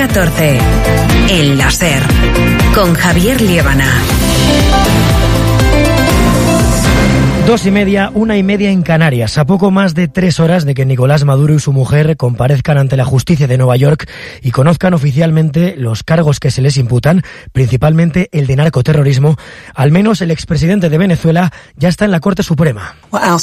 14. El láser. Con Javier Liébana. 2:30, 1:30 en Canarias. A poco más de 3 horas de que Nicolás Maduro y su mujer comparezcan ante la justicia de Nueva York y conozcan oficialmente los cargos que se les imputan, principalmente el de narcoterrorismo, al menos el expresidente de Venezuela ya está en la Corte Suprema.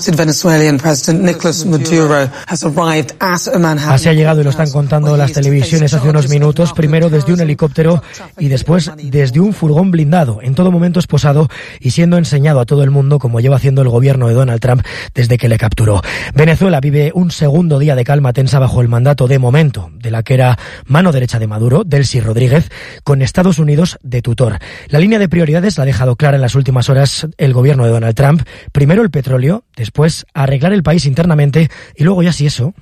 Así ha llegado y lo están contando las televisiones hace unos minutos, primero desde un helicóptero y después desde un furgón blindado, en todo momento esposado y siendo enseñado a todo el mundo como lleva haciendo el gobierno de Donald Trump desde que le capturó. Venezuela vive un segundo día de calma tensa bajo el mandato de momento de la que era mano derecha de Maduro, Delcy Rodríguez, con Estados Unidos de tutor. La línea de prioridades la ha dejado clara en las últimas horas el gobierno de Donald Trump. Primero el petróleo, después arreglar el país internamente y luego ya si eso.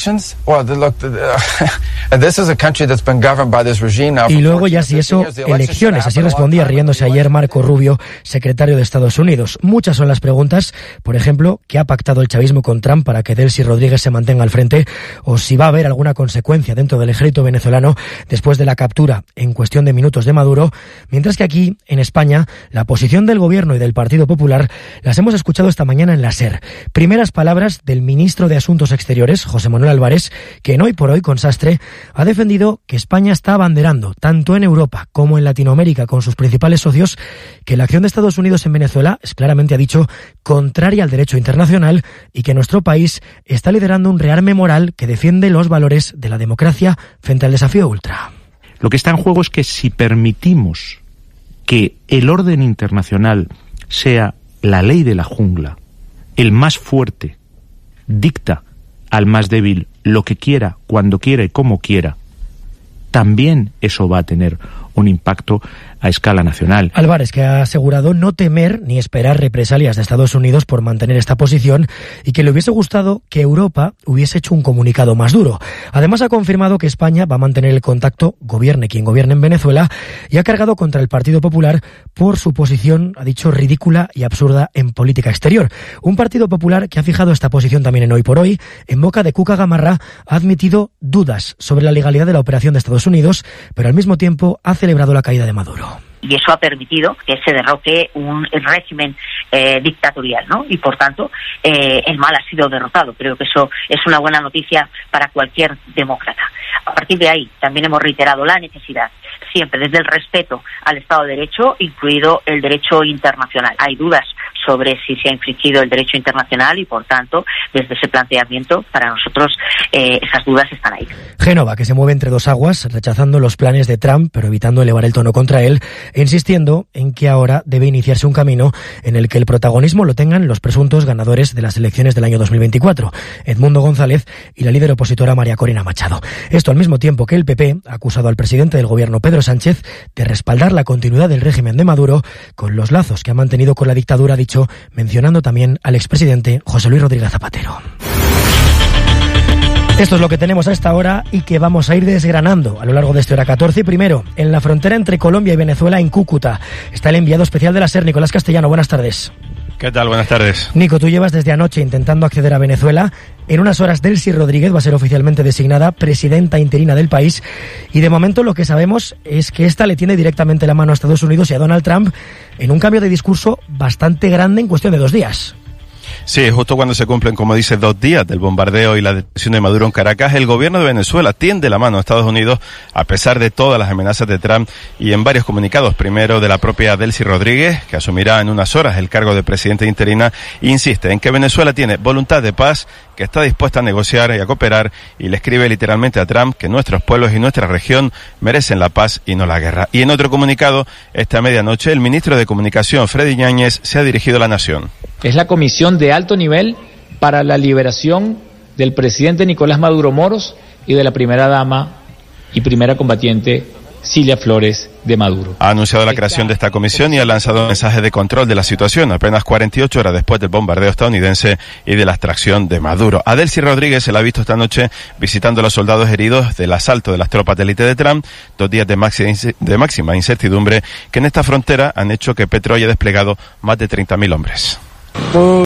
Y luego ya si eso, elecciones. Así respondía riéndose ayer Marco Rubio, secretario de Estados Unidos. Muchas son las preguntas, por ejemplo, ¿qué ha pactado el chavismo con Trump para que Delcy Rodríguez se mantenga al frente? O si va a haber alguna consecuencia dentro del ejército venezolano después de la captura en cuestión de minutos de Maduro. Mientras que aquí, en España, la posición del gobierno y del Partido Popular las hemos escuchado esta mañana en la SER. Primeras palabras del ministro de Asuntos Exteriores, José Manuel Álvarez, que en Hoy por Hoy con Sastre ha defendido que España está abanderando, tanto en Europa como en Latinoamérica con sus principales socios, que la acción de Estados Unidos en Venezuela es, claramente ha dicho, contraria al derecho internacional y que nuestro país está liderando un rearme moral que defiende los valores de la democracia frente al desafío ultra. Lo que está en juego es que si permitimos que el orden internacional sea la ley de la jungla, el más fuerte dicta al más débil lo que quiera, cuando quiera y como quiera, también eso va a tener un impacto a escala nacional. Álvarez, que ha asegurado no temer ni esperar represalias de Estados Unidos por mantener esta posición y que le hubiese gustado que Europa hubiese hecho un comunicado más duro. Además, ha confirmado que España va a mantener el contacto, gobierne quien gobierne en Venezuela, y ha cargado contra el Partido Popular por su posición, ha dicho, ridícula y absurda en política exterior. Un Partido Popular que ha fijado esta posición también en Hoy por Hoy. En boca de Cuca Gamarra ha admitido dudas sobre la legalidad de la operación de Estados Unidos, pero al mismo tiempo ha celebrado la caída de Maduro. Y eso ha permitido que se derroque un régimen dictatorial, ¿no? Y por tanto, el mal ha sido derrotado. Creo que eso es una buena noticia para cualquier demócrata. A partir de ahí, también hemos reiterado la necesidad, siempre desde el respeto al Estado de Derecho, incluido el derecho internacional. Hay dudas sobre si se ha infringido el derecho internacional y, por tanto, desde ese planteamiento, para nosotros esas dudas están ahí. Génova, que se mueve entre dos aguas, rechazando los planes de Trump, pero evitando elevar el tono contra él, e insistiendo en que ahora debe iniciarse un camino en el que el protagonismo lo tengan los presuntos ganadores de las elecciones del año 2024, Edmundo González y la líder opositora María Corina Machado. Esto al mismo tiempo que el PP ha acusado al presidente del gobierno, Pedro Sánchez, de respaldar la continuidad del régimen de Maduro con los lazos que ha mantenido con la dictadura, dicho, mencionando también al expresidente José Luis Rodríguez Zapatero. Esto es lo que tenemos a esta hora y que vamos a ir desgranando a lo largo de este hora 14. Y primero, en la frontera entre Colombia y Venezuela, en Cúcuta, está el enviado especial de la SER, Nicolás Castellano. Buenas tardes. ¿Qué tal? Buenas tardes. Nico, tú llevas desde anoche intentando acceder a Venezuela. En unas horas, Delcy Rodríguez va a ser oficialmente designada presidenta interina del país. Y de momento lo que sabemos es que esta le tiene directamente la mano a Estados Unidos y a Donald Trump en un cambio de discurso bastante grande en cuestión de 2 días. Sí, justo cuando se cumplen, como dice, 2 días del bombardeo y la detención de Maduro en Caracas, el gobierno de Venezuela tiende la mano a Estados Unidos a pesar de todas las amenazas de Trump y en varios comunicados, primero de la propia Delcy Rodríguez, que asumirá en unas horas el cargo de presidenta interina, insiste en que Venezuela tiene voluntad de paz, que está dispuesta a negociar y a cooperar, y le escribe literalmente a Trump que nuestros pueblos y nuestra región merecen la paz y no la guerra. Y en otro comunicado, esta medianoche, el ministro de Comunicación, Freddy Yáñez, se ha dirigido a la nación. Es la comisión de alto nivel para la liberación del presidente Nicolás Maduro Moros y de la primera dama y primera combatiente Cilia Flores de Maduro. Ha anunciado la creación de esta comisión y ha lanzado un mensaje de control de la situación apenas 48 horas después del bombardeo estadounidense y de la extracción de Maduro. A Delcy Rodríguez se la ha visto esta noche visitando a los soldados heridos del asalto de las tropas de élite de Trump, 2 días de máxima incertidumbre que en esta frontera han hecho que Petro haya desplegado más de 30.000 hombres.